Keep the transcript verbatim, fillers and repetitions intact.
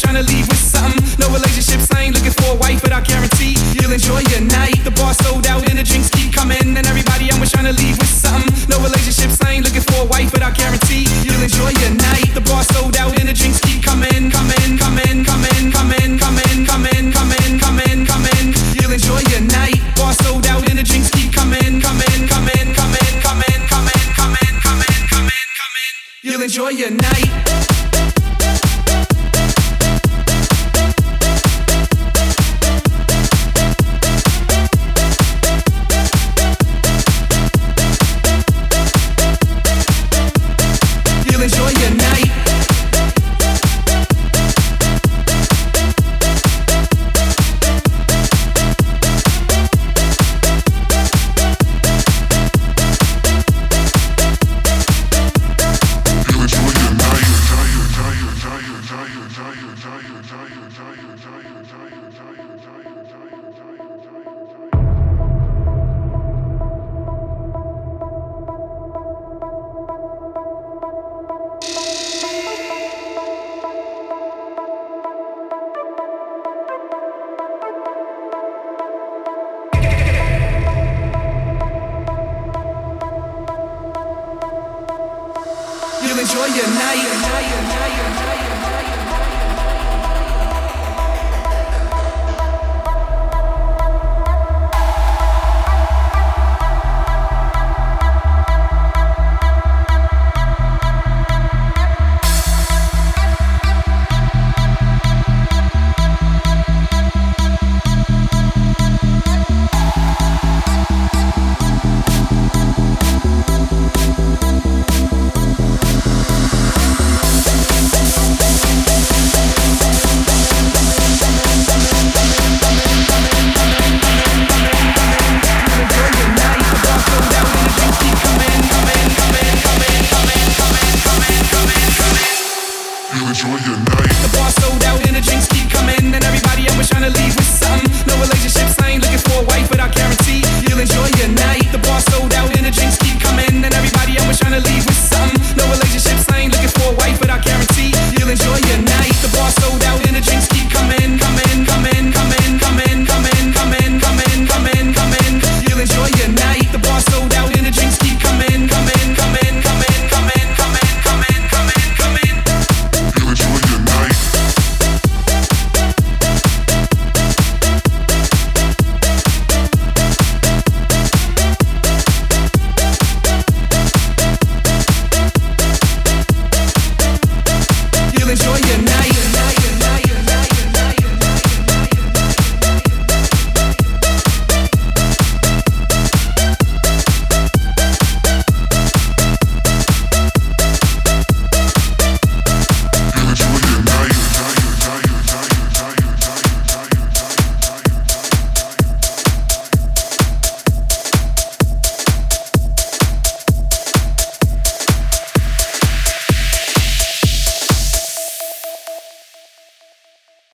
trying to leave with something. No relationships, I ain't looking for a wife, but I guarantee you'll enjoy your night. The bar sold out and the drinks keep coming, and everybody I'm with trying to leave with something. No relationships, I ain't looking for a wife, but I guarantee you'll enjoy your night. The bar sold out and the drinks keep coming, coming, coming, coming, coming, coming, coming, coming, coming, coming. You'll enjoy your night. Bar sold out and the drinks keep coming, coming, coming, coming, coming, coming, coming, coming, coming, coming. You'll enjoy your night. You'll enjoy your night. The bar sold out and the drinks keep coming, and everybody I'm with trying to leave with something. No relationships, I ain't looking for a wife, but I guarantee you'll enjoy your night. The bar sold out and the drinks keep coming, and everybody I'm with trying to leave with